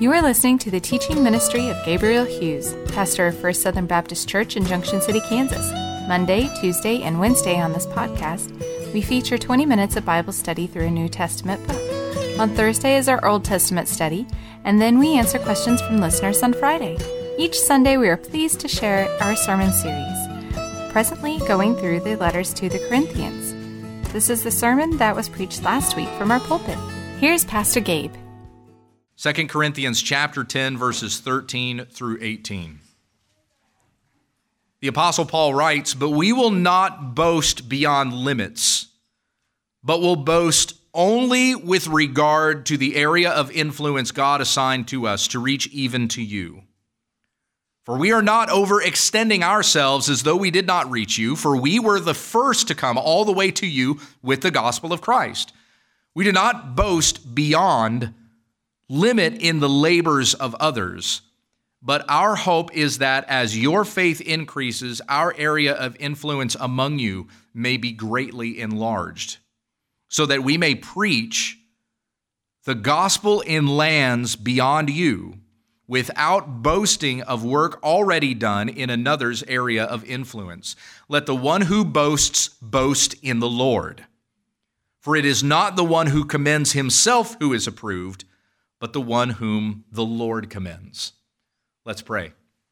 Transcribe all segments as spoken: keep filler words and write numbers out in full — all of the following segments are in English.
You are listening to the teaching ministry of Gabriel Hughes, pastor of First Southern Baptist Church in Junction City, Kansas. Monday, Tuesday, and Wednesday on this podcast, we feature twenty minutes of Bible study through a New Testament book. On Thursday is our Old Testament study, and then we answer questions from listeners on Friday. Each Sunday, we are pleased to share our sermon series, presently going through the letters to the Corinthians. This is the sermon that was preached last week from our pulpit. Here's Pastor Gabe. Second Corinthians chapter ten, verses thirteen through eighteen. The Apostle Paul writes, "But we will not boast beyond limits, but will boast only with regard to the area of influence God assigned to us to reach even to you. For we are not overextending ourselves as though we did not reach you, for we were the first to come all the way to you with the gospel of Christ. We do not boast beyond limit in the labors of others, but our hope is that as your faith increases, our area of influence among you may be greatly enlarged, so that we may preach the gospel in lands beyond you without boasting of work already done in another's area of influence. Let the one who boasts boast in the Lord. For it is not the one who commends himself who is approved, but the one whom the Lord commends." Let's pray.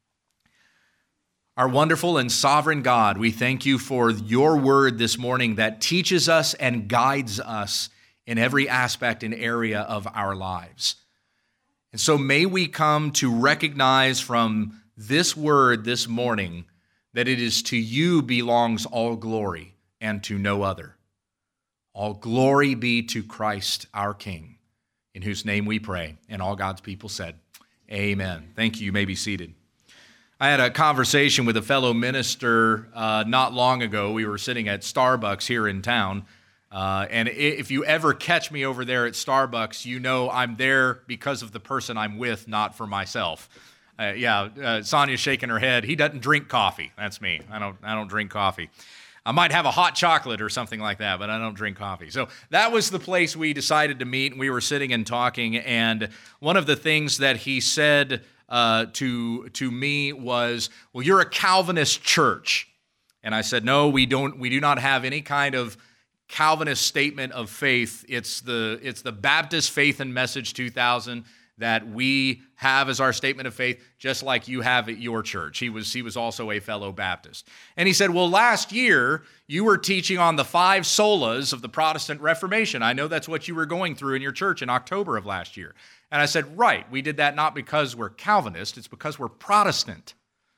Our wonderful and sovereign God, we thank you for your word this morning that teaches us and guides us in every aspect and area of our lives. And so may we come to recognize from this word this morning that it is to you belongs all glory and to no other. All glory be to Christ our King, in whose name we pray. And all God's people said, amen. Thank you. You may be seated. I had a conversation with a fellow minister uh, not long ago. We were sitting at Starbucks here in town. Uh, and if you ever catch me over there at Starbucks, you know I'm there because of the person I'm with, not for myself. Uh, yeah, uh, Sonia's shaking her head. He doesn't drink coffee. That's me. I don't. I don't drink coffee. I might have a hot chocolate or something like that, but I don't drink coffee. So that was the place we decided to meet, and we were sitting and talking. And one of the things that he said uh, to to me was, "Well, you're a Calvinist church," and I said, "No, we don't. We do not have any kind of Calvinist statement of faith. It's the it's the Baptist Faith and Message two thousand that we have as our statement of faith, just like you have at your church." He was he was also a fellow Baptist. And he said, "Well, last year you were teaching on the five solas of the Protestant Reformation. I know that's what you were going through in your church in October of last year." And I said, "Right, we did that not because we're Calvinist, it's because we're Protestant."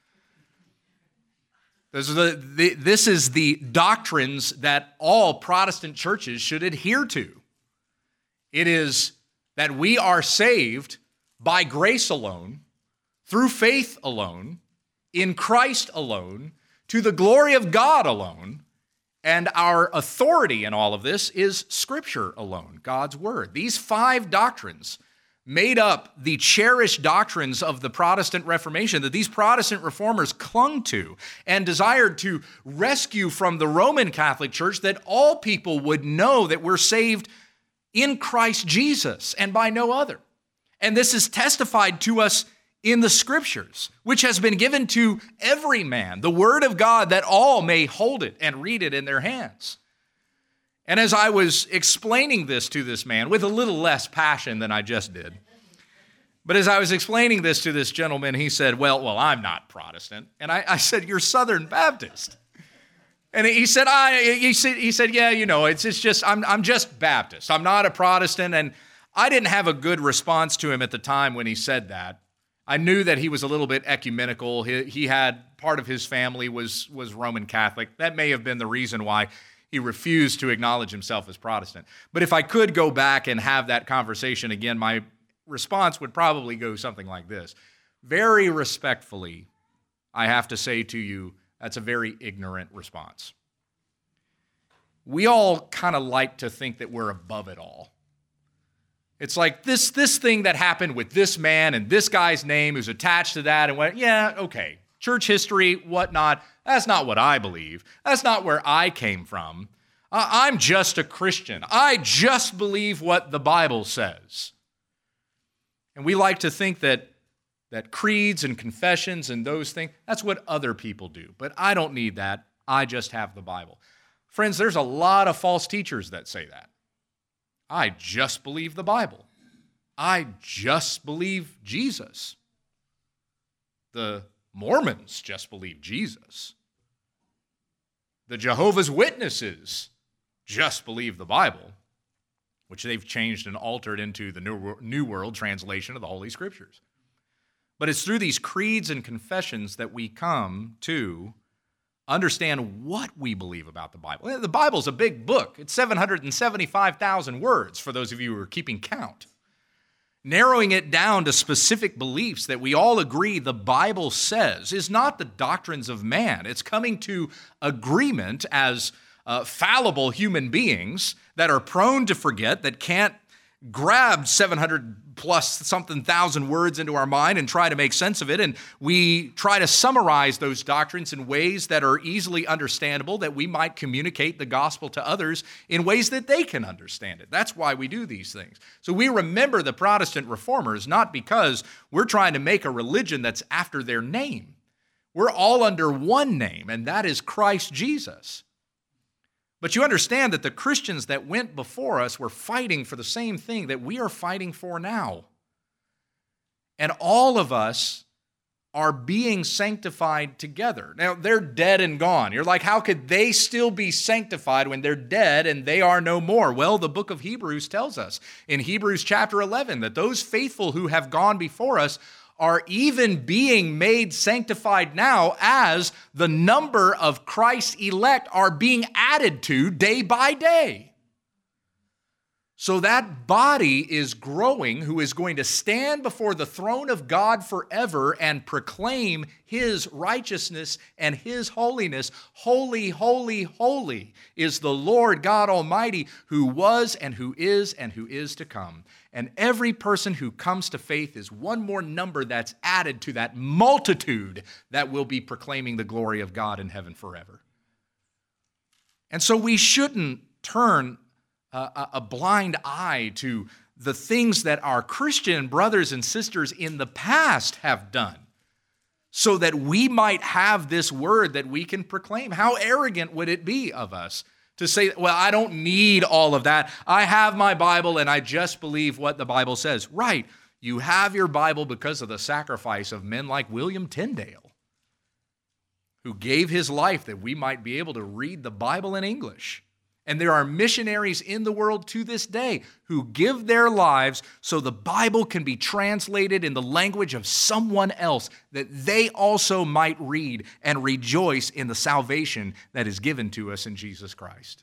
This is, the, the, this is the doctrines that all Protestant churches should adhere to. It is that we are saved by grace alone, through faith alone, in Christ alone, to the glory of God alone, and our authority in all of this is Scripture alone, God's Word. These five doctrines made up the cherished doctrines of the Protestant Reformation that these Protestant reformers clung to and desired to rescue from the Roman Catholic Church, that all people would know that we're saved in Christ Jesus and by no other. And this is testified to us in the Scriptures, which has been given to every man, the Word of God, that all may hold it and read it in their hands. And as I was explaining this to this man, with a little less passion than I just did, but as I was explaining this to this gentleman, he said, well, well, I'm not Protestant. And I, I said, "You're Southern Baptist." And he said, I, he said, he said, "Yeah, you know, it's, it's just, I'm, I'm just Baptist. I'm not a Protestant." And I didn't have a good response to him at the time when he said that. I knew that he was a little bit ecumenical. He, he had, part of his family was, was Roman Catholic. That may have been the reason why he refused to acknowledge himself as Protestant. But if I could go back and have that conversation again, my response would probably go something like this. Very respectfully, I have to say to you, that's a very ignorant response. We all kind of like to think that we're above it all. It's like this, this thing that happened with this man and this guy's name who's attached to that, and went, yeah, okay, church history, whatnot. That's not what I believe. That's not where I came from. I'm just a Christian. I just believe what the Bible says. And we like to think that, that creeds and confessions and those things, that's what other people do. But I don't need that. I just have the Bible. Friends, there's a lot of false teachers that say that. I just believe the Bible. I just believe Jesus. The Mormons just believe Jesus. The Jehovah's Witnesses just believe the Bible, which they've changed and altered into the New World Translation of the Holy Scriptures. But it's through these creeds and confessions that we come to understand what we believe about the Bible. The Bible's a big book. It's seven hundred seventy-five thousand words, for those of you who are keeping count. Narrowing it down to specific beliefs that we all agree the Bible says is not the doctrines of man. It's coming to agreement as uh, fallible human beings that are prone to forget, that can't grab seven hundred plus something thousand words into our mind and try to make sense of it. And we try to summarize those doctrines in ways that are easily understandable, that we might communicate the gospel to others in ways that they can understand it. That's why we do these things. So we remember the Protestant reformers not because we're trying to make a religion that's after their name. We're all under one name, and that is Christ Jesus. But you understand that the Christians that went before us were fighting for the same thing that we are fighting for now. And all of us are being sanctified together. Now, they're dead and gone. You're like, how could they still be sanctified when they're dead and they are no more? Well, the book of Hebrews tells us in Hebrews chapter eleven that those faithful who have gone before us are even being made sanctified now as the number of Christ's elect are being added to day by day. So that body is growing, who is going to stand before the throne of God forever and proclaim His righteousness and His holiness. Holy, holy, holy is the Lord God Almighty, who was and who is and who is to come. And every person who comes to faith is one more number that's added to that multitude that will be proclaiming the glory of God in heaven forever. And so we shouldn't turn a, a blind eye to the things that our Christian brothers and sisters in the past have done so that we might have this word that we can proclaim. How arrogant would it be of us to say, well, I don't need all of that. I have my Bible and I just believe what the Bible says. Right, you have your Bible because of the sacrifice of men like William Tyndale, who gave his life that we might be able to read the Bible in English. And there are missionaries in the world to this day who give their lives so the Bible can be translated in the language of someone else, that they also might read and rejoice in the salvation that is given to us in Jesus Christ.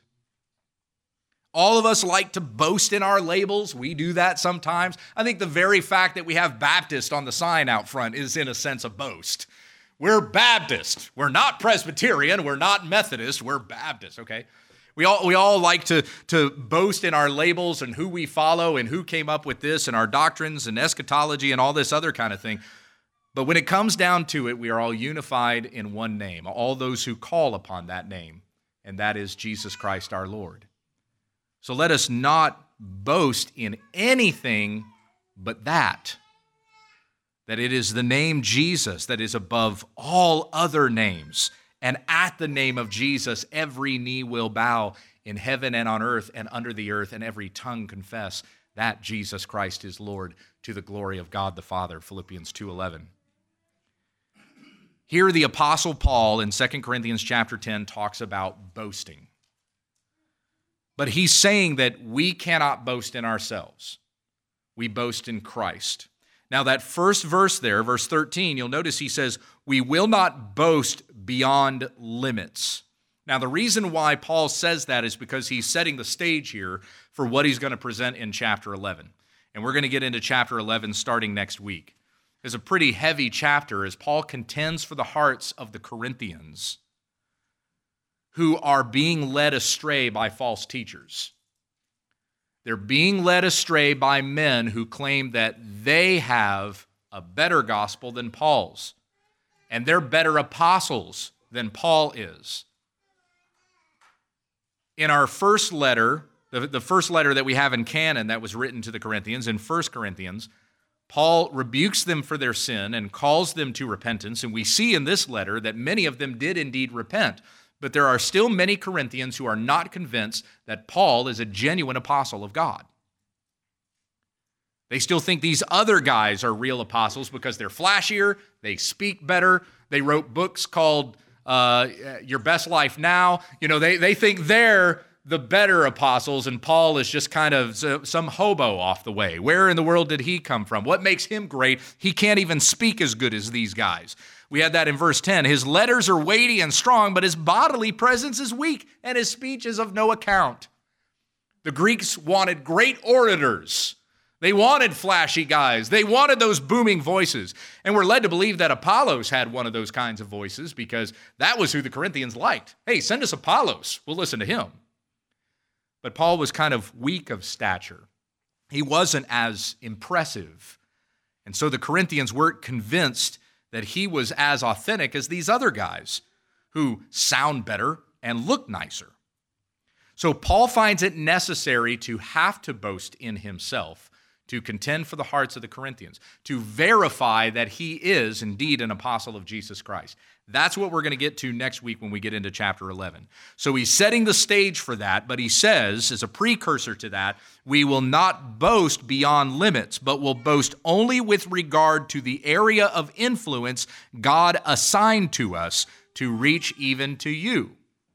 All of us like to boast in our labels. We do that sometimes. I think the very fact that we have Baptist on the sign out front is in a sense a boast. We're Baptist. We're not Presbyterian. We're not Methodist. We're Baptist, okay? We all, we all like to, to boast in our labels and who we follow and who came up with this and our doctrines and eschatology and all this other kind of thing. But when it comes down to it, we are all unified in one name, all those who call upon that name, and that is Jesus Christ our Lord. So let us not boast in anything but that, that it is the name Jesus that is above all other names. And at the name of Jesus, every knee will bow in heaven and on earth and under the earth, and every tongue confess that Jesus Christ is Lord, to the glory of God the Father, Philippians two eleven. Here the Apostle Paul in Second Corinthians chapter ten talks about boasting. But he's saying that we cannot boast in ourselves. We boast in Christ. Now that first verse there, verse thirteen, you'll notice he says, we will not boast beyond limits. Now the reason why Paul says that is because he's setting the stage here for what he's going to present in chapter eleven. And we're going to get into chapter eleven starting next week. It's a pretty heavy chapter as Paul contends for the hearts of the Corinthians who are being led astray by false teachers. They're being led astray by men who claim that they have a better gospel than Paul's, and they're better apostles than Paul is. In our first letter, the, the first letter that we have in canon that was written to the Corinthians, in First Corinthians, Paul rebukes them for their sin and calls them to repentance, and we see in this letter that many of them did indeed repent. But there are still many Corinthians who are not convinced that Paul is a genuine apostle of God. They still think these other guys are real apostles because they're flashier, they speak better, they wrote books called uh, Your Best Life Now. You know, they, they think they're the better apostles, and Paul is just kind of some hobo off the way. Where in the world did he come from? What makes him great? He can't even speak as good as these guys. We had that in verse ten. His letters are weighty and strong, but his bodily presence is weak, and his speech is of no account. The Greeks wanted great orators. They wanted flashy guys. They wanted those booming voices. And we're led to believe that Apollos had one of those kinds of voices because that was who the Corinthians liked. Hey, send us Apollos. We'll listen to him. But Paul was kind of weak of stature. He wasn't as impressive. And so the Corinthians weren't convinced that he was as authentic as these other guys who sound better and look nicer. So Paul finds it necessary to have to boast in himself, to contend for the hearts of the Corinthians, to verify that he is indeed an apostle of Jesus Christ. That's what we're going to get to next week when we get into chapter eleven. So he's setting the stage for that, but he says, as a precursor to that, we will not boast beyond limits, but will boast only with regard to the area of influence God assigned to us to reach even to you.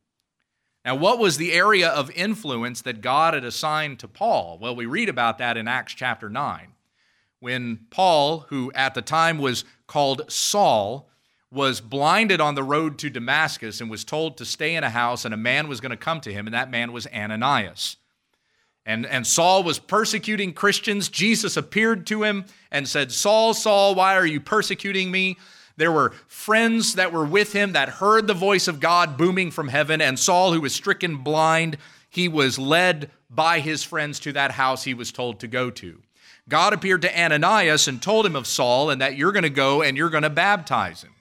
Now, what was the area of influence that God had assigned to Paul? Well, we read about that in Acts chapter nine, when Paul, who at the time was called Saul, was blinded on the road to Damascus and was told to stay in a house, and a man was going to come to him, and that man was Ananias. And, and Saul was persecuting Christians. Jesus appeared to him and said, Saul, Saul, why are you persecuting me? There were friends that were with him that heard the voice of God booming from heaven, and Saul, who was stricken blind, he was led by his friends to that house he was told to go to. God appeared to Ananias and told him of Saul and that you're going to go and you're going to baptize him.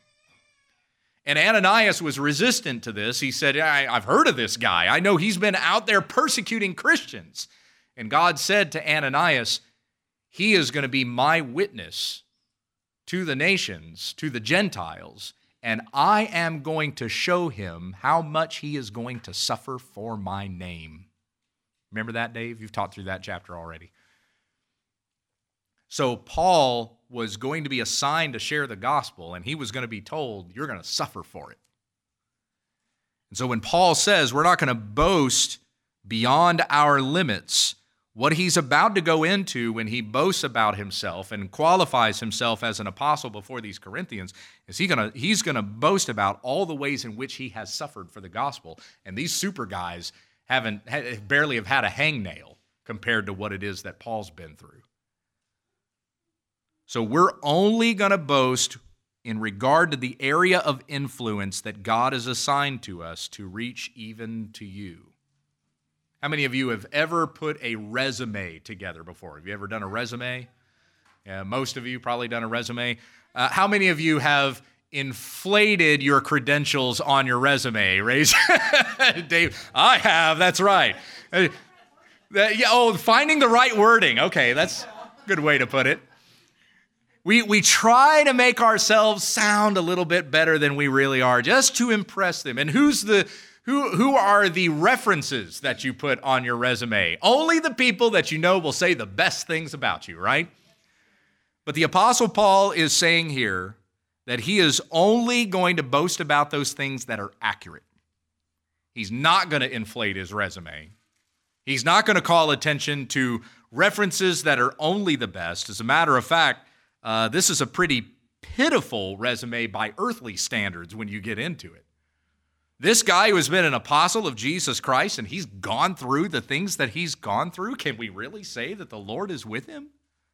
And Ananias was resistant to this. He said, I, I've heard of this guy. I know he's been out there persecuting Christians. And God said to Ananias, he is going to be my witness to the nations, to the Gentiles, and I am going to show him how much he is going to suffer for my name. Remember that, Dave? You've taught through that chapter already. So Paul was going to be assigned to share the gospel, and he was going to be told, you're going to suffer for it. And so when Paul says we're not going to boast beyond our limits, what he's about to go into when he boasts about himself and qualifies himself as an apostle before these Corinthians is he gonna, he's going to boast about all the ways in which he has suffered for the gospel. And these super guys haven't barely have had a hangnail compared to what it is that Paul's been through. So we're only going to boast in regard to the area of influence that God has assigned to us to reach even to you. How many of you have ever put a resume together before? Have you ever done a resume? Yeah, most of you probably done a resume. Uh, how many of you have inflated your credentials on your resume? Raise, Dave. I have. That's right. Uh, that, yeah, oh, finding the right wording. Okay, that's a good way to put it. We we try to make ourselves sound a little bit better than we really are, just to impress them. And who's the who who are the references that you put on your resume? Only the people that you know will say the best things about you, right? But the Apostle Paul is saying here that he is only going to boast about those things that are accurate. He's not going to inflate his resume. He's not going to call attention to references that are only the best. As a matter of fact, Uh, this is a pretty pitiful resume by earthly standards when you get into it. This guy who has been an apostle of Jesus Christ and he's gone through the things that he's gone through, can we really say that the Lord is with him?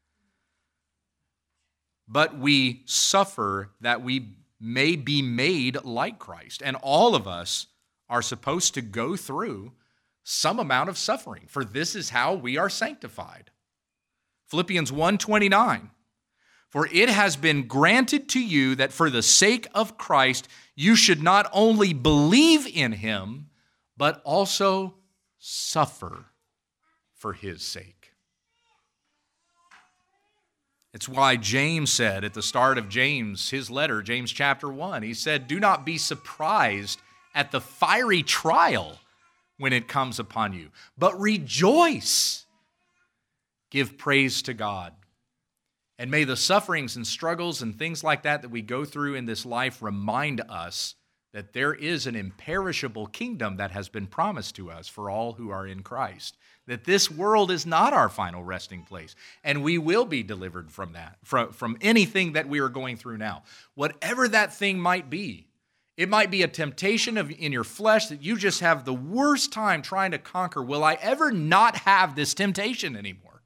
But we suffer that we may be made like Christ. And all of us are supposed to go through some amount of suffering, for this is how we are sanctified. Philippians one twenty-nine. For it has been granted to you that for the sake of Christ, you should not only believe in him, but also suffer for his sake. It It's why James said at the start of James, his letter, James chapter one, he said, "Do not be surprised at the fiery trial when it comes upon you, but rejoice. Give praise to God." And may the sufferings and struggles and things like that that we go through in this life remind us that there is an imperishable kingdom that has been promised to us for all who are in Christ. That this world is not our final resting place, and we will be delivered from that, from, from anything that we are going through now. Whatever that thing might be, it might be a temptation of, in your flesh that you just have the worst time trying to conquer. Will I ever not have this temptation anymore?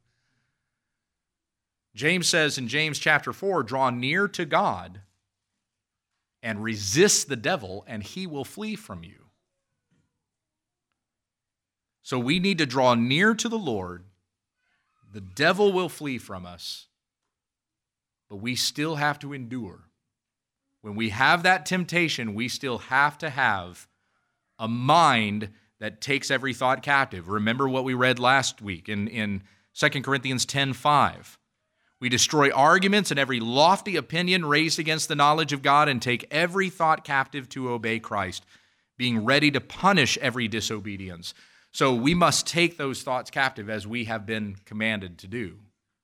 James says in James chapter four, "Draw near to God and resist the devil, and he will flee from you." So we need to draw near to the Lord. The devil will flee from us, but we still have to endure. When we have that temptation, we still have to have a mind that takes every thought captive. Remember what we read last week in, in Second Corinthians ten five. We destroy arguments and every lofty opinion raised against the knowledge of God and take every thought captive to obey Christ, being ready to punish every disobedience. So we must take those thoughts captive as we have been commanded to do.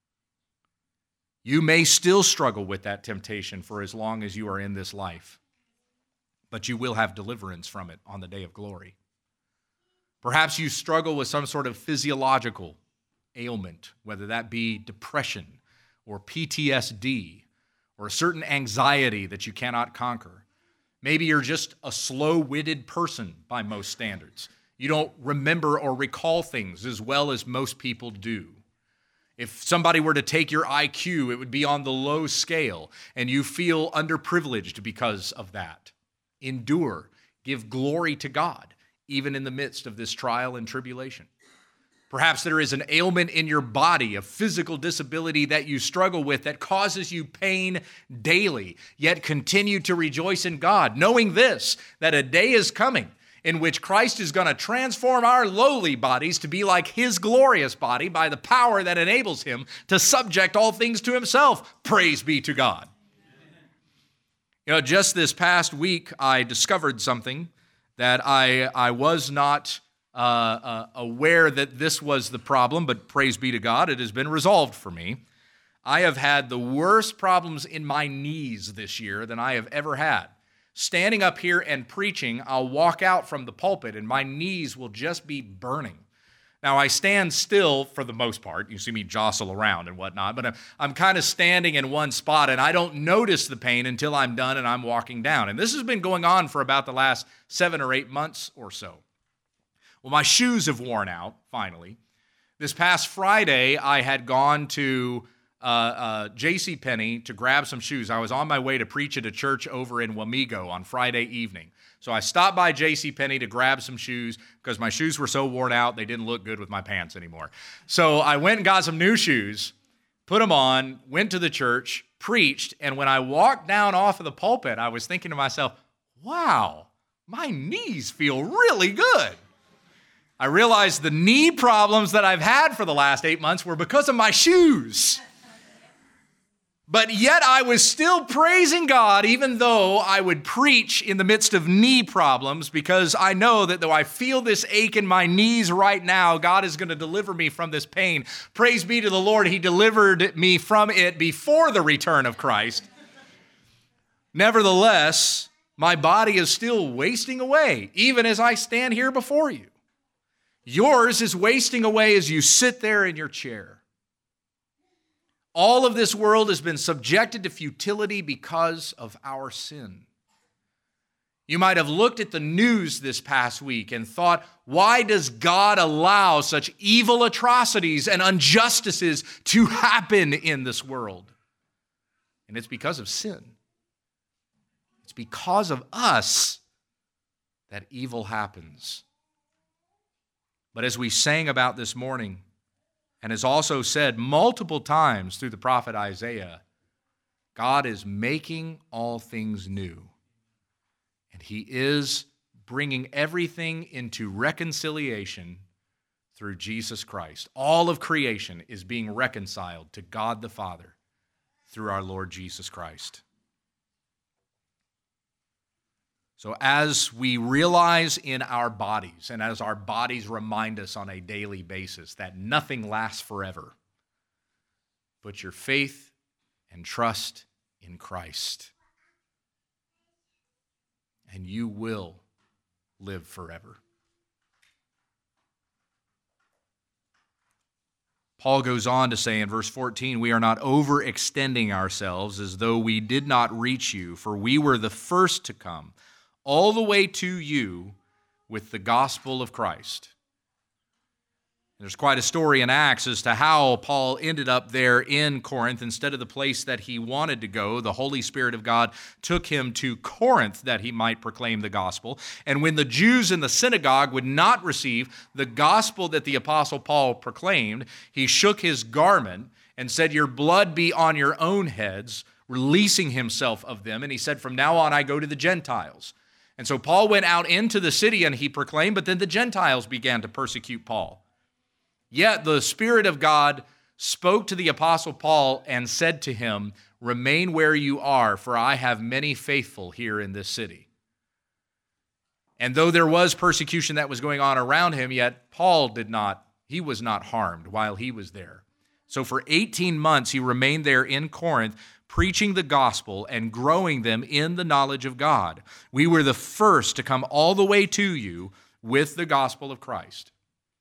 You may still struggle with that temptation for as long as you are in this life, but you will have deliverance from it on the day of glory. Perhaps you struggle with some sort of physiological ailment, whether that be depression or P T S D or a certain anxiety that you cannot conquer. Maybe you're just a slow-witted person by most standards. You don't remember or recall things as well as most people do. If somebody were to take your I Q, it would be on the low scale, and you feel underprivileged because of that. Endure. Give glory to God, even in the midst of this trial and tribulation. Perhaps there is an ailment in your body, a physical disability that you struggle with that causes you pain daily, yet continue to rejoice in God, knowing this, that a day is coming in which Christ is going to transform our lowly bodies to be like his glorious body by the power that enables him to subject all things to himself. Praise be to God. You know, just this past week, I discovered something that I, I was not uh, uh, aware that this was the problem, but praise be to God, it has been resolved for me. I have had the worst problems in my knees this year than I have ever had. Standing up here and preaching, I'll walk out from the pulpit and my knees will just be burning. Now, I stand still for the most part. You see me jostle around and whatnot, but I'm, I'm kind of standing in one spot and I don't notice the pain until I'm done and I'm walking down. And this has been going on for about the last seven or eight months or so. Well, my shoes have worn out, finally. This past Friday, I had gone to Uh, uh, JCPenney to grab some shoes. I was on my way to preach at a church over in Wamego on Friday evening. So I stopped by JCPenney to grab some shoes because my shoes were so worn out, they didn't look good with my pants anymore. So I went and got some new shoes, put them on, went to the church, preached, and when I walked down off of the pulpit, I was thinking to myself, wow, my knees feel really good. I realized the knee problems that I've had for the last eight months were because of my shoes. But yet I was still praising God, even though I would preach in the midst of knee problems, because I know that though I feel this ache in my knees right now, God is going to deliver me from this pain. Praise be to the Lord, he delivered me from it before the return of Christ. Nevertheless, my body is still wasting away, even as I stand here before you. Yours is wasting away as you sit there in your chair. All of this world has been subjected to futility because of our sin. You might have looked at the news this past week and thought, why does God allow such evil atrocities and injustices to happen in this world? And it's because of sin. It's because of us that evil happens. But as we sang about this morning, and as also said multiple times through the prophet Isaiah, God is making all things new. And he is bringing everything into reconciliation through Jesus Christ. All of creation is being reconciled to God the Father through our Lord Jesus Christ. So as we realize in our bodies, and as our bodies remind us on a daily basis that nothing lasts forever, put your faith and trust in Christ, and you will live forever. Paul goes on to say in verse fourteen, we are not overextending ourselves as though we did not reach you, for we were the first to come all the way to you with the gospel of Christ. There's quite a story in Acts as to how Paul ended up there in Corinth. Instead of the place that he wanted to go, the Holy Spirit of God took him to Corinth that he might proclaim the gospel. And when the Jews in the synagogue would not receive the gospel that the Apostle Paul proclaimed, he shook his garment and said, your blood be on your own heads, releasing himself of them. And he said, from now on I go to the Gentiles. And so Paul went out into the city and he proclaimed, but then the Gentiles began to persecute Paul. Yet the Spirit of God spoke to the Apostle Paul and said to him, remain where you are, for I have many faithful here in this city. And though there was persecution that was going on around him, yet Paul did not, he was not harmed while he was there. So for eighteen months he remained there in Corinth, preaching the gospel and growing them in the knowledge of God. We were the first to come all the way to you with the gospel of Christ.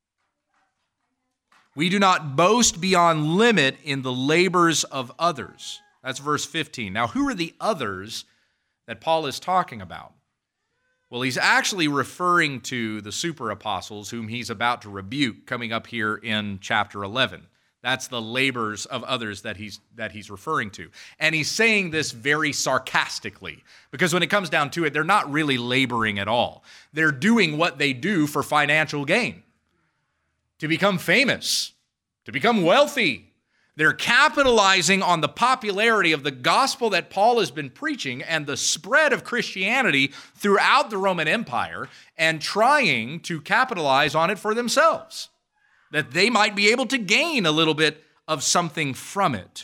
We do not boast beyond limit in the labors of others. That's verse fifteen. Now, who are the others that Paul is talking about? Well, he's actually referring to the super apostles whom he's about to rebuke coming up here in chapter eleven. That's the labors of others that he's that he's referring to. And he's saying this very sarcastically, because when it comes down to it, they're not really laboring at all. They're doing what they do for financial gain, to become famous, to become wealthy. They're capitalizing on the popularity of the gospel that Paul has been preaching and the spread of Christianity throughout the Roman Empire and trying to capitalize on it for themselves, that they might be able to gain a little bit of something from it.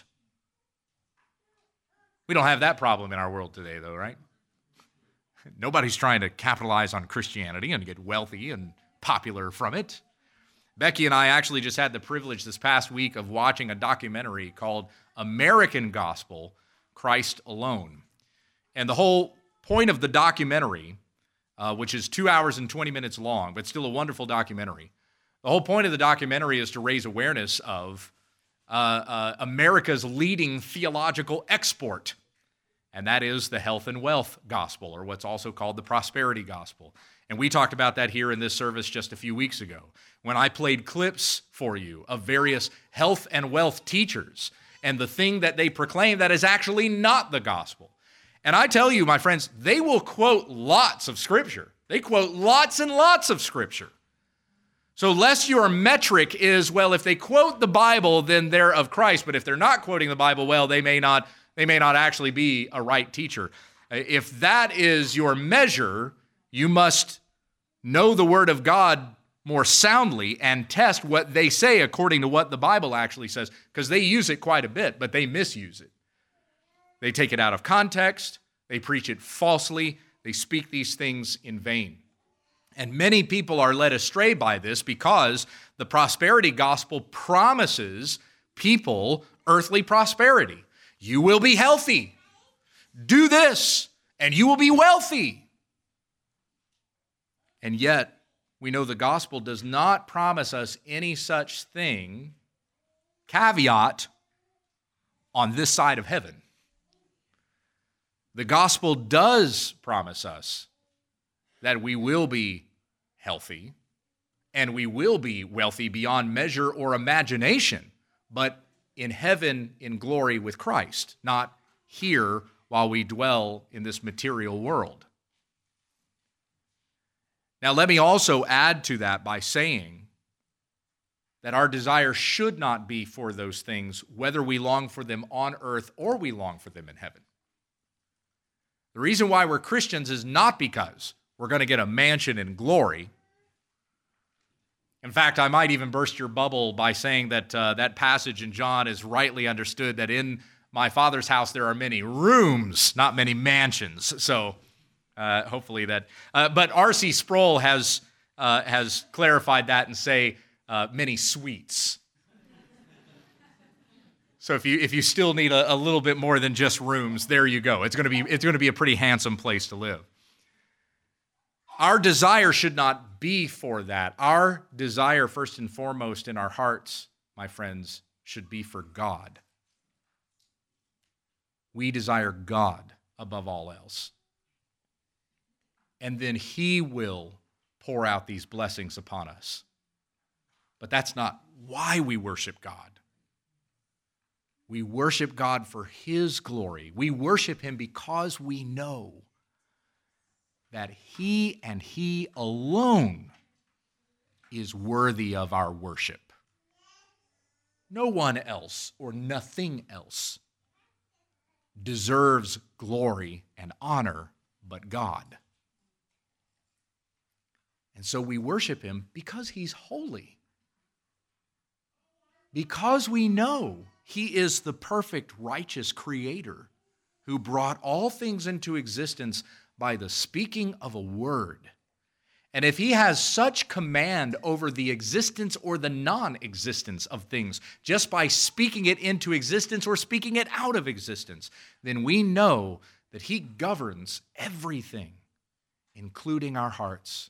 We don't have that problem in our world today, though, right? Nobody's trying to capitalize on Christianity and get wealthy and popular from it. Becky and I actually just had the privilege this past week of watching a documentary called American Gospel, Christ Alone. And the whole point of the documentary, uh, which is two hours and twenty minutes long, but still a wonderful documentary, the whole point of the documentary is to raise awareness of uh, uh, America's leading theological export, and that is the health and wealth gospel, or what's also called the prosperity gospel. And we talked about that here in this service just a few weeks ago when I played clips for you of various health and wealth teachers and the thing that they proclaim that is actually not the gospel. And I tell you, my friends, they will quote lots of Scripture. They quote lots and lots of Scripture. So lest your metric is, well, if they quote the Bible, then they're of Christ. But if they're not quoting the Bible, well, they may not, they may not actually be a right teacher. If that is your measure, you must know the Word of God more soundly and test what they say according to what the Bible actually says, because they use it quite a bit, but they misuse it. They take it out of context. They preach it falsely. They speak these things in vain. And many people are led astray by this because the prosperity gospel promises people earthly prosperity. You will be healthy. Do this, and you will be wealthy. And yet, we know the gospel does not promise us any such thing, caveat, on this side of heaven. The gospel does promise us that we will be healthy and we will be wealthy beyond measure or imagination, but in heaven in glory with Christ, not here while we dwell in this material world. Now, let me also add to that by saying that our desire should not be for those things, whether we long for them on earth or we long for them in heaven. The reason why we're Christians is not because we're going to get a mansion in glory. In fact, I might even burst your bubble by saying that uh, that passage in John is rightly understood, that in my Father's house there are many rooms, not many mansions. So uh, hopefully that. Uh, but R C Sproul has uh, has clarified that and say uh, many suites. So if you if you still need a, a little bit more than just rooms, there you go. It's going to be it's going to be a pretty handsome place to live. Our desire should not be for that. Our desire, first and foremost in our hearts, my friends, should be for God. We desire God above all else. And then He will pour out these blessings upon us. But that's not why we worship God. We worship God for His glory. We worship Him because we know that He and He alone is worthy of our worship. No one else or nothing else deserves glory and honor but God. And so we worship Him because He's holy. Because we know He is the perfect, righteous Creator who brought all things into existence by the speaking of a word. And if He has such command over the existence or the non-existence of things, just by speaking it into existence or speaking it out of existence, then we know that He governs everything, including our hearts.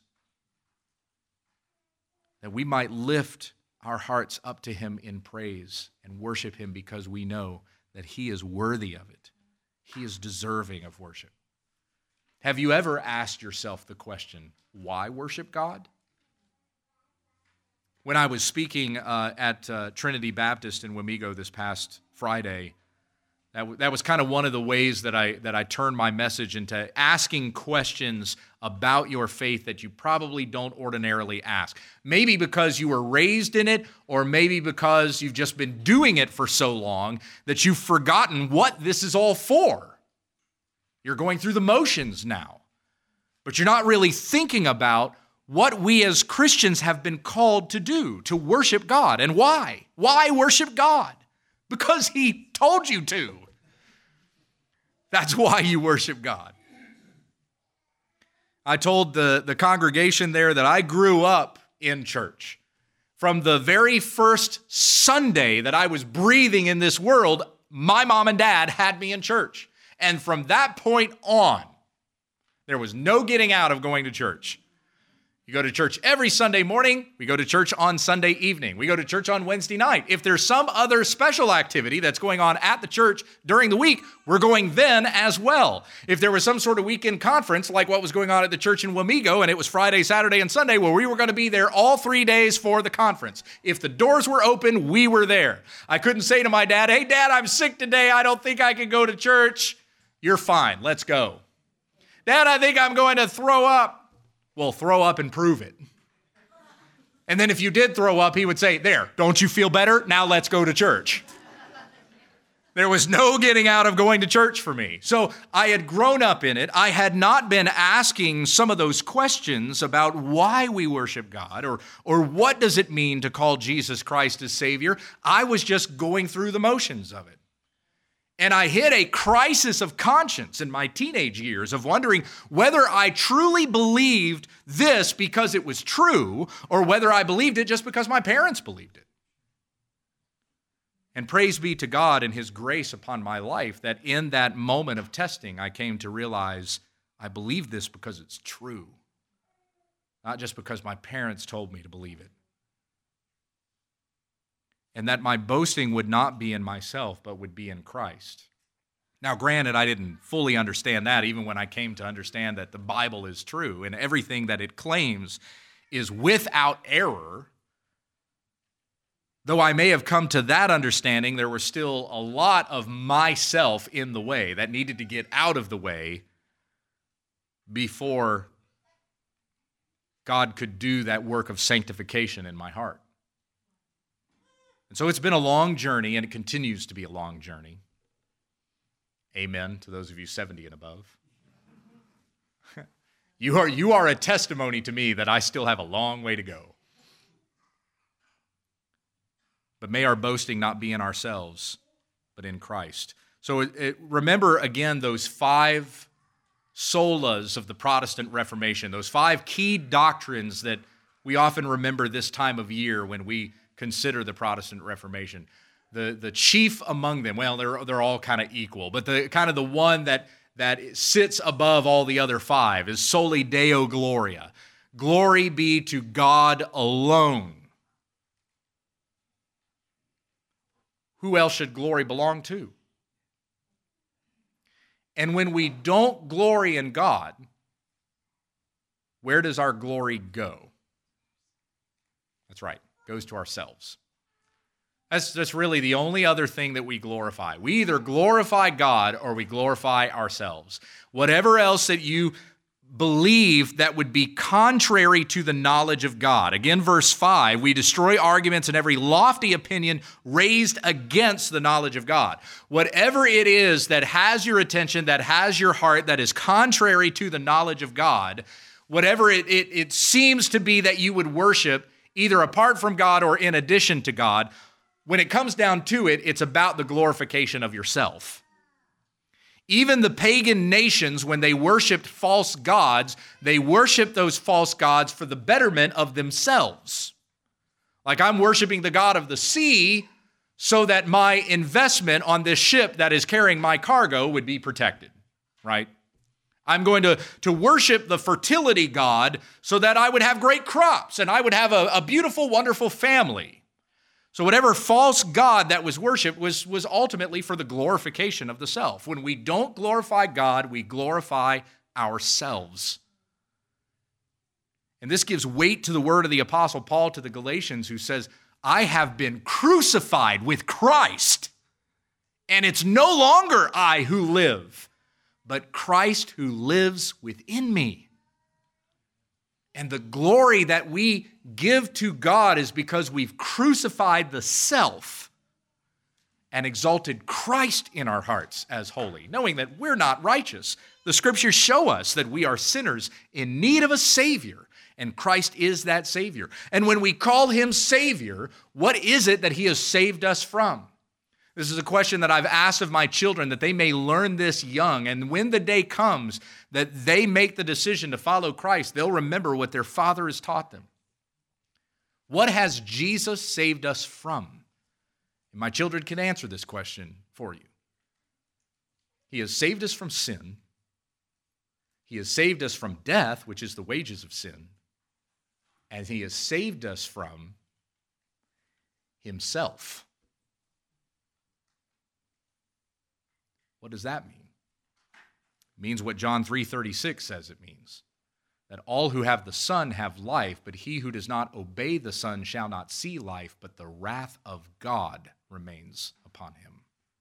That we might lift our hearts up to Him in praise and worship Him because we know that He is worthy of it. He is deserving of worship. Have you ever asked yourself the question, why worship God? When I was speaking uh, at uh, Trinity Baptist in Wamego this past Friday, that, w- that was kind of one of the ways that I, that I turned my message into asking questions about your faith that you probably don't ordinarily ask. Maybe because you were raised in it, or maybe because you've just been doing it for so long that you've forgotten what this is all for. You're going through the motions now, but you're not really thinking about what we as Christians have been called to do, to worship God. And why? Why worship God? Because He told you to. That's why you worship God. I told the, the congregation there that I grew up in church. From the very first Sunday that I was breathing in this world, my mom and dad had me in church. And from that point on, there was no getting out of going to church. You go to church every Sunday morning. We go to church on Sunday evening. We go to church on Wednesday night. If there's some other special activity that's going on at the church during the week, we're going then as well. If there was some sort of weekend conference like what was going on at the church in Wamego, and it was Friday, Saturday, and Sunday, well, we were going to be there all three days for the conference. If the doors were open, we were there. I couldn't say to my dad, "Hey, Dad, I'm sick today. I don't think I can go to church." "You're fine. Let's go." "Dad, I think I'm going to throw up." "Well, throw up and prove it." And then if you did throw up, he would say, "There, don't you feel better? Now let's go to church." There was no getting out of going to church for me. So I had grown up in it. I had not been asking some of those questions about why we worship God or, or what does it mean to call Jesus Christ as Savior. I was just going through the motions of it. And I hit a crisis of conscience in my teenage years of wondering whether I truly believed this because it was true or whether I believed it just because my parents believed it. And praise be to God and His grace upon my life that in that moment of testing, I came to realize I believe this because it's true, not just because my parents told me to believe it. And that my boasting would not be in myself, but would be in Christ. Now, granted, I didn't fully understand that even when I came to understand that the Bible is true and everything that it claims is without error. Though I may have come to that understanding, there was still a lot of myself in the way that needed to get out of the way before God could do that work of sanctification in my heart. And so it's been a long journey, and it continues to be a long journey. Amen to those of you seventy and above. you are, you are a testimony to me that I still have a long way to go. But may our boasting not be in ourselves, but in Christ. So it, it, remember again those five solas of the Protestant Reformation, those five key doctrines that we often remember this time of year when we consider the Protestant Reformation. The, the chief among them, well, they're, they're all kind of equal, but the kind of the one that, that sits above all the other five is Soli Deo Gloria. Glory be to God alone. Who else should glory belong to? And when we don't glory in God, where does our glory go? That's right, it goes to ourselves. That's, that's really the only other thing that we glorify. We either glorify God or we glorify ourselves. Whatever else that you believe that would be contrary to the knowledge of God. Again, verse five, we destroy arguments and every lofty opinion raised against the knowledge of God. Whatever it is that has your attention, that has your heart, that is contrary to the knowledge of God, whatever it, it, it seems to be that you would worship, either apart from God or in addition to God, when it comes down to it, it's about the glorification of yourself. Even the pagan nations, when they worshiped false gods, they worshiped those false gods for the betterment of themselves. Like, I'm worshiping the god of the sea so that my investment on this ship that is carrying my cargo would be protected, right? I'm going to, to worship the fertility god so that I would have great crops and I would have a, a beautiful, wonderful family. So whatever false god that was worshipped was, was ultimately for the glorification of the self. When we don't glorify God, we glorify ourselves. And this gives weight to the word of the Apostle Paul to the Galatians, who says, I have been crucified with Christ, and it's no longer I who live, but Christ who lives within me. And the glory that we give to God is because we've crucified the self and exalted Christ in our hearts as holy, knowing that we're not righteous. The scriptures show us that we are sinners in need of a Savior, and Christ is that Savior. And when we call him Savior, what is it that he has saved us from? This is a question that I've asked of my children, that they may learn this young. And when the day comes that they make the decision to follow Christ, they'll remember what their father has taught them. What has Jesus saved us from? And my children can answer this question for you. He has saved us from sin. He has saved us from death, which is the wages of sin. And he has saved us from himself. What does that mean? It means what John three thirty-six says it means. That all who have the Son have life, but he who does not obey the Son shall not see life, but the wrath of God remains upon him.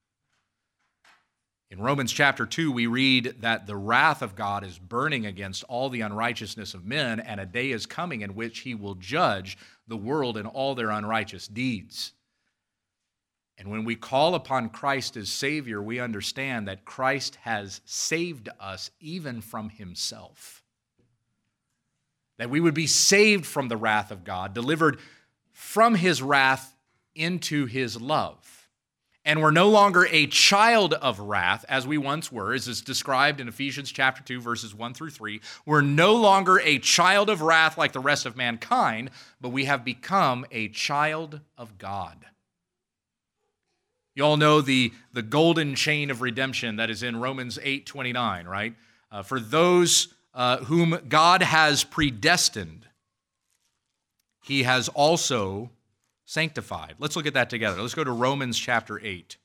In Romans chapter two, we read that the wrath of God is burning against all the unrighteousness of men, and a day is coming in which he will judge the world and all their unrighteous deeds. And when we call upon Christ as Savior, we understand that Christ has saved us even from himself. That we would be saved from the wrath of God, delivered from his wrath into his love. And we're no longer a child of wrath as we once were, as is described in Ephesians chapter two, verses one through three. We're no longer a child of wrath like the rest of mankind, but we have become a child of God. You all know the, the golden chain of redemption that is in Romans eight twenty-nine, right? Uh, for those uh, whom God has predestined, he has also sanctified. Let's look at that together. Let's go to Romans chapter eight.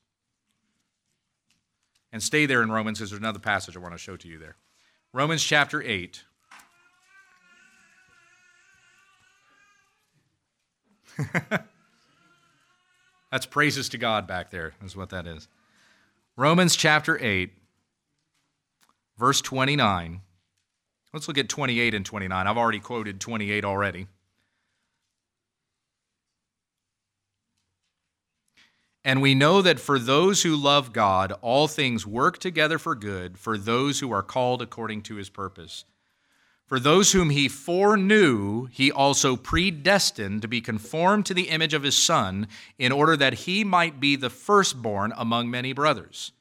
And stay there in Romans because there's another passage I want to show to you there. Romans chapter eight. That's praises to God back there, is what that is. Romans chapter eight, verse twenty-nine. Let's look at twenty-eight and twenty-nine. I've already quoted twenty-eight already. And we know that for those who love God, all things work together for good, for those who are called according to his purpose. For those whom he foreknew, he also predestined to be conformed to the image of his Son, in order that he might be the firstborn among many brothers.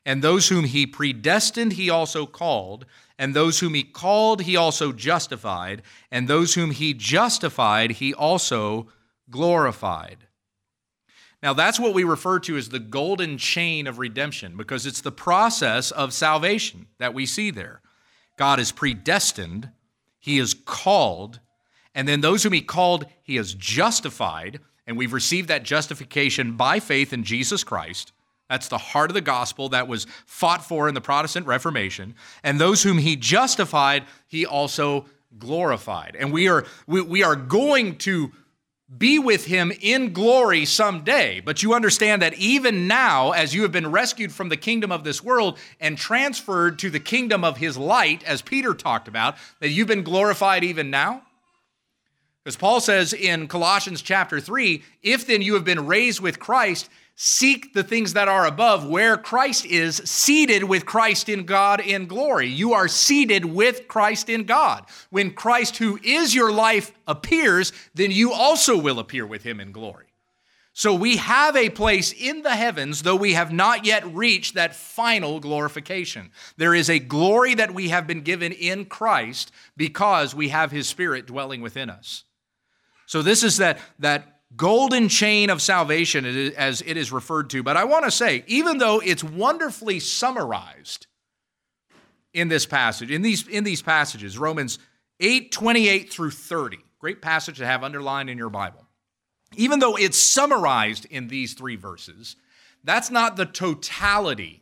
And those whom he predestined, he also called. And those whom he called, he also justified. And those whom he justified, he also glorified. Now, that's what we refer to as the golden chain of redemption, because it's the process of salvation that we see there. God is predestined, he is called, and then those whom he called, he has justified, and we've received that justification by faith in Jesus Christ. That's the heart of the gospel that was fought for in the Protestant Reformation. And those whom he justified, he also glorified. And we are, we, we are going to be with him in glory someday. But you understand that even now, as you have been rescued from the kingdom of this world and transferred to the kingdom of his light, as Peter talked about, that you've been glorified even now. Because Paul says in Colossians chapter three, if then you have been raised with Christ, seek the things that are above, where Christ is, seated with Christ in God in glory. You are seated with Christ in God. When Christ, who is your life, appears, then you also will appear with him in glory. So we have a place in the heavens, though we have not yet reached that final glorification. There is a glory that we have been given in Christ because we have his Spirit dwelling within us. So this is that, that golden chain of salvation, as it is referred to. But I want to say, even though it's wonderfully summarized in this passage, in these, in these passages, Romans eight, twenty-eight through thirty, great passage to have underlined in your Bible. Even though it's summarized in these three verses, that's not the totality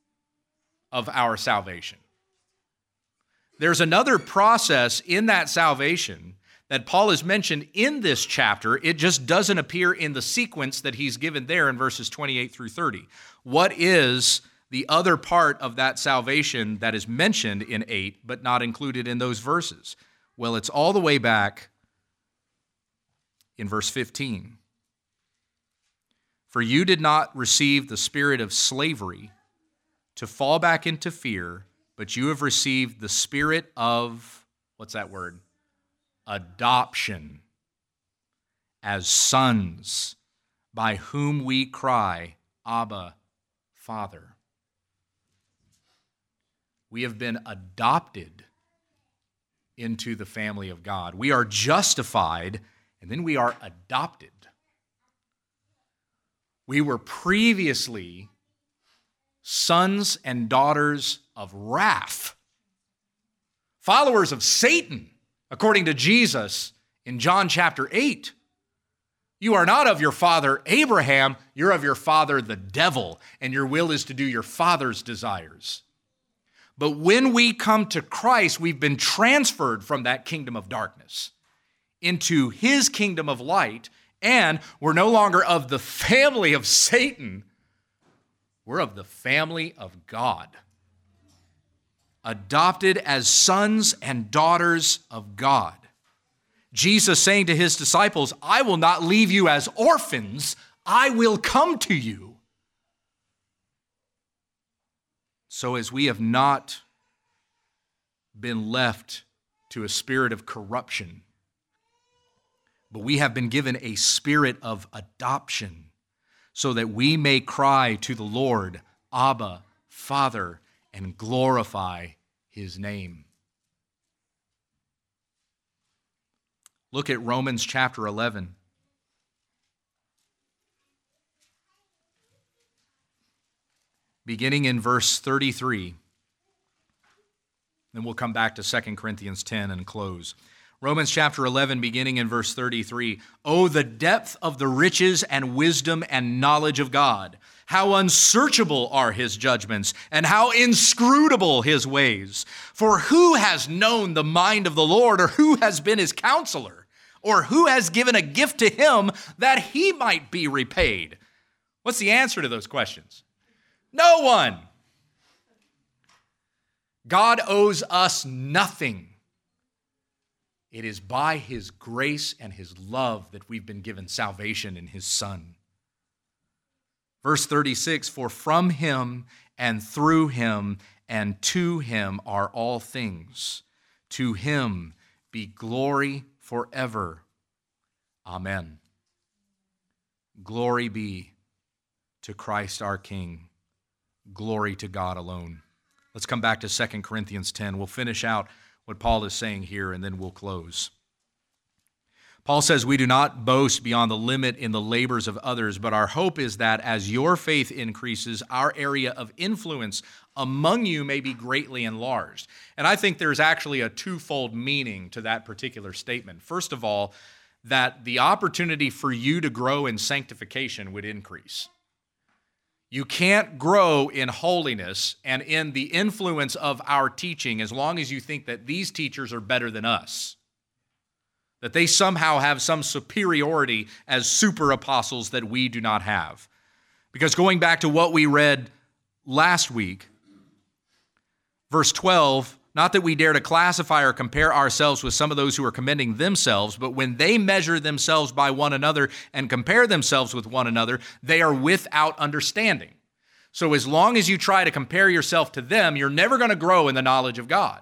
of our salvation. There's another process in that salvation that Paul has mentioned in this chapter. It just doesn't appear in the sequence that he's given there in verses twenty-eight through thirty. What is the other part of that salvation that is mentioned in eight but not included in those verses? Well, it's all the way back in verse fifteen. For you did not receive the spirit of slavery to fall back into fear, but you have received the spirit of, what's that word? Adoption as sons, by whom we cry, Abba, Father. We have been adopted into the family of God. We are justified, and then we are adopted. We were previously sons and daughters of wrath, followers of Satan. According to Jesus in John chapter eight, you are not of your father Abraham, you're of your father the devil, and your will is to do your father's desires. But when we come to Christ, we've been transferred from that kingdom of darkness into his kingdom of light, and we're no longer of the family of Satan, we're of the family of God. Adopted as sons and daughters of God. Jesus saying to his disciples, I will not leave you as orphans, I will come to you. So as we have not been left to a spirit of corruption, but we have been given a spirit of adoption, so that we may cry to the Lord, Abba, Father, and glorify his name. Look at Romans chapter eleven. Beginning in verse thirty-three. Then we'll come back to Second Corinthians ten and close. Romans chapter eleven, beginning in verse thirty-three. Oh, the depth of the riches and wisdom and knowledge of God! How unsearchable are his judgments, and how inscrutable his ways. For who has known the mind of the Lord, or who has been his counselor, or who has given a gift to him that he might be repaid? What's the answer to those questions? No one. God owes us nothing. It is by his grace and his love that we've been given salvation in his Son. Verse thirty-six, for from him and through him and to him are all things. To him be glory forever. Amen. Glory be to Christ our King. glory to God alone. Let's come back to Second Corinthians ten. We'll finish out what Paul is saying here, and then we'll close. Paul says, "We do not boast beyond the limit in the labors of others, but our hope is that as your faith increases, our area of influence among you may be greatly enlarged." And I think there's actually a twofold meaning to that particular statement. First of all, that the opportunity for you to grow in sanctification would increase. You can't grow in holiness and in the influence of our teaching as long as you think that these teachers are better than us, that they somehow have some superiority as super apostles that we do not have. Because going back to what we read last week, verse twelve, "Not that we dare to classify or compare ourselves with some of those who are commending themselves, but when they measure themselves by one another and compare themselves with one another, they are without understanding." So as long as you try to compare yourself to them, you're never going to grow in the knowledge of God.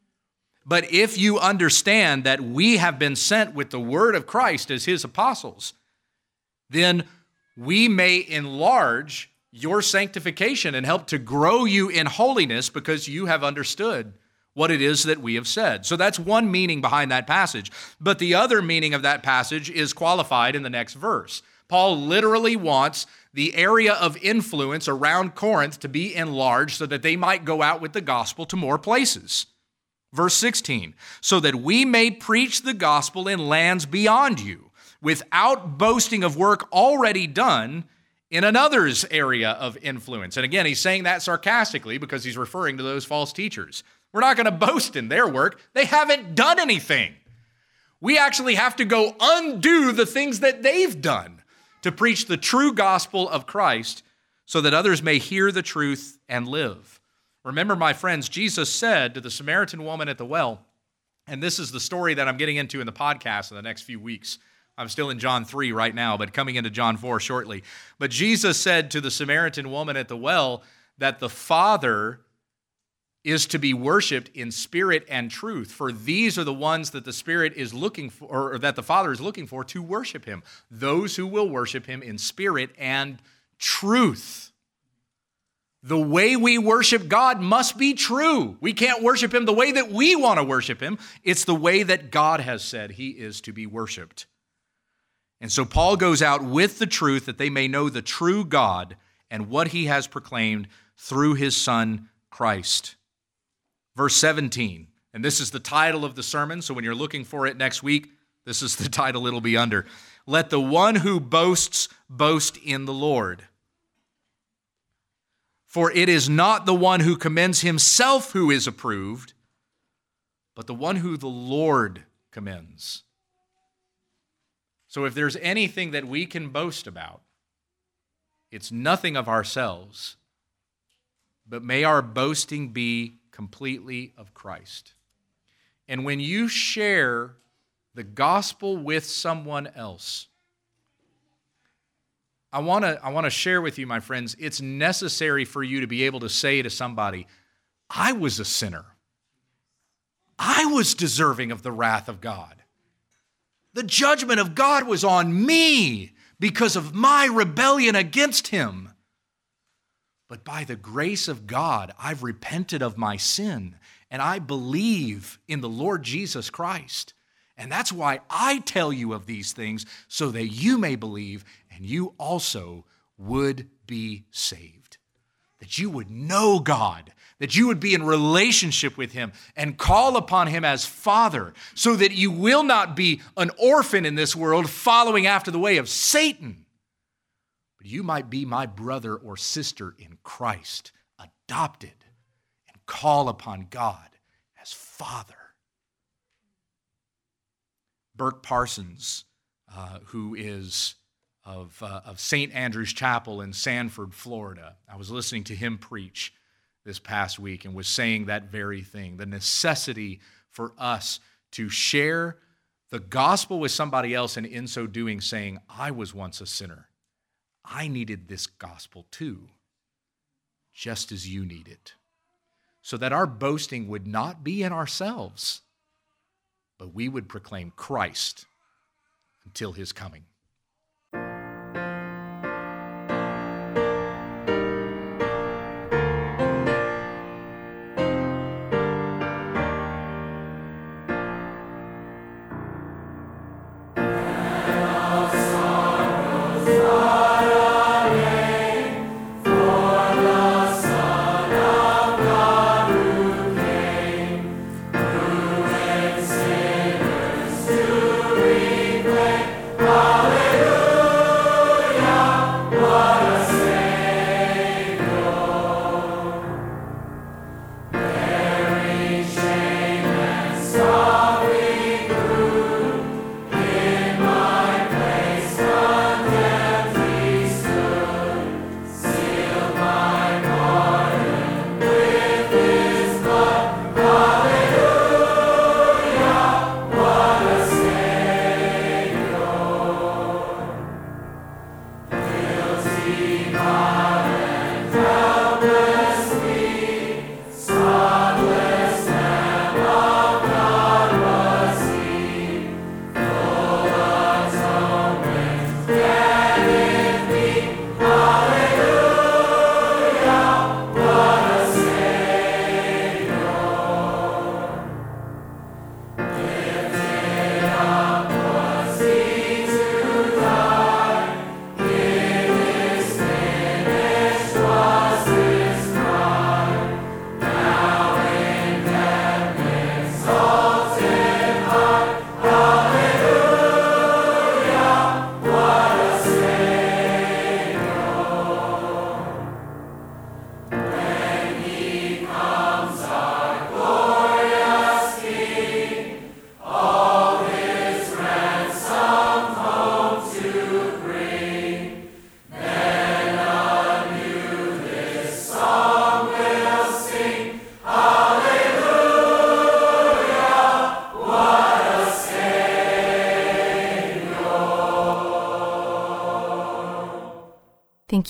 But if you understand that we have been sent with the word of Christ as his apostles, then we may enlarge your sanctification and help to grow you in holiness because you have understood what it is that we have said. So that's one meaning behind that passage. But the other meaning of that passage is qualified in the next verse. Paul literally wants the area of influence around Corinth to be enlarged so that they might go out with the gospel to more places. Verse sixteen, "So that we may preach the gospel in lands beyond you, without boasting of work already done in another's area of influence." And again, he's saying that sarcastically because he's referring to those false teachers. We're not going to boast in their work. They haven't done anything. We actually have to go undo the things that they've done to preach the true gospel of Christ so that others may hear the truth and live. Remember, my friends, Jesus said to the Samaritan woman at the well, and this is the story that I'm getting into in the podcast in the next few weeks. I'm still in John three right now, but coming into John four shortly. But Jesus said to the Samaritan woman at the well that the Father is to be worshiped in spirit and truth, for these are the ones that the Spirit is looking for, or that the Father is looking for to worship him, those who will worship him in spirit and truth. The way we worship God must be true. We can't worship him the way that we want to worship him. It's the way that God has said he is to be worshiped. And so Paul goes out with the truth that they may know the true God and what he has proclaimed through his Son, Christ. Verse seventeen, and this is the title of the sermon, so when you're looking for it next week, this is the title it'll be under. "Let the one who boasts boast in the Lord. For it is not the one who commends himself who is approved, but the one who the Lord commends." So if there's anything that we can boast about, it's nothing of ourselves, but may our boasting be completely of Christ. And when you share the gospel with someone else, I want to I want to share with you, my friends, it's necessary for you to be able to say to somebody, "I was a sinner. I was deserving of the wrath of God. The judgment of God was on me because of my rebellion against him. But by the grace of God, I've repented of my sin, and I believe in the Lord Jesus Christ. And that's why I tell you of these things, so that you may believe and you also would be saved." That you would know God, that you would be in relationship with him and call upon him as Father, so that you will not be an orphan in this world following after the way of Satan. But you might be my brother or sister in Christ, adopted, and call upon God as Father. Burke Parsons, uh, who is of, uh, of Saint Andrew's Chapel in Sanford, Florida, I was listening to him preach this past week and was saying that very thing, the necessity for us to share the gospel with somebody else, and in so doing saying, "I was once a sinner. I needed this gospel too, just as you need it," so that our boasting would not be in ourselves, but we would proclaim Christ until his coming.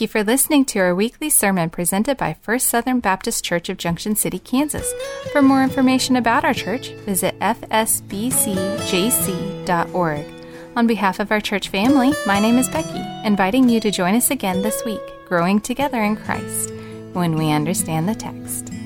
Thank you for listening to our weekly sermon presented by First Southern Baptist Church of Junction City, Kansas. For more information about our church, visit f s b c j c dot org. On behalf of our church family, my name is Becky, inviting you to join us again this week, growing together in Christ, when we understand the text.